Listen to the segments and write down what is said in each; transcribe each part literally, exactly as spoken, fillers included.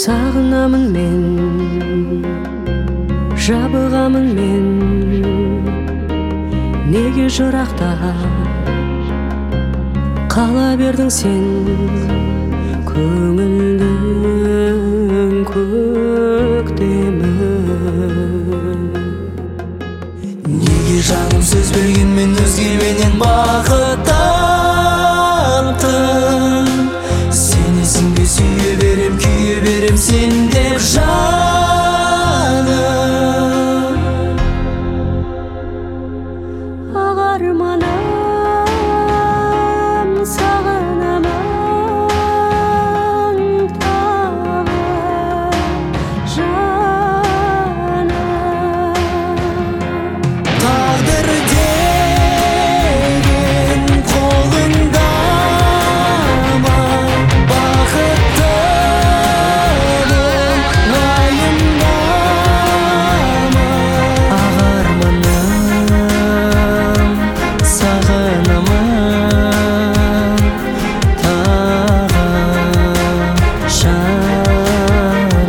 Сағынамын мен, жабығамын мен, неге жырақта қала бердің сен, көңілдің көктемін. Неге жаным сөз бергенмен өзгеменен бақыт таптым? Сенесің бе сүйе берем, күйе берем сен деп жаным. Ақ арманым, сағынамын тағы жаным. Тағдыр деген қолыңда ма, бақытты бол уайымдама. Ақ арманым, сағынамын тағы жаным.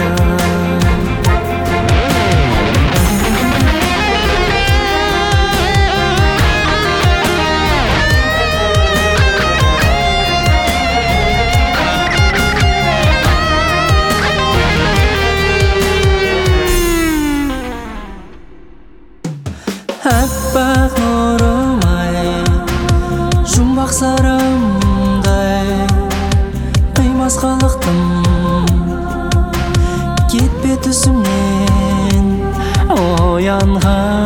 Аппақ нұрым-ай, жұмбақ сарымдай, қимас қалықтым, кетпе түсімнен оянған.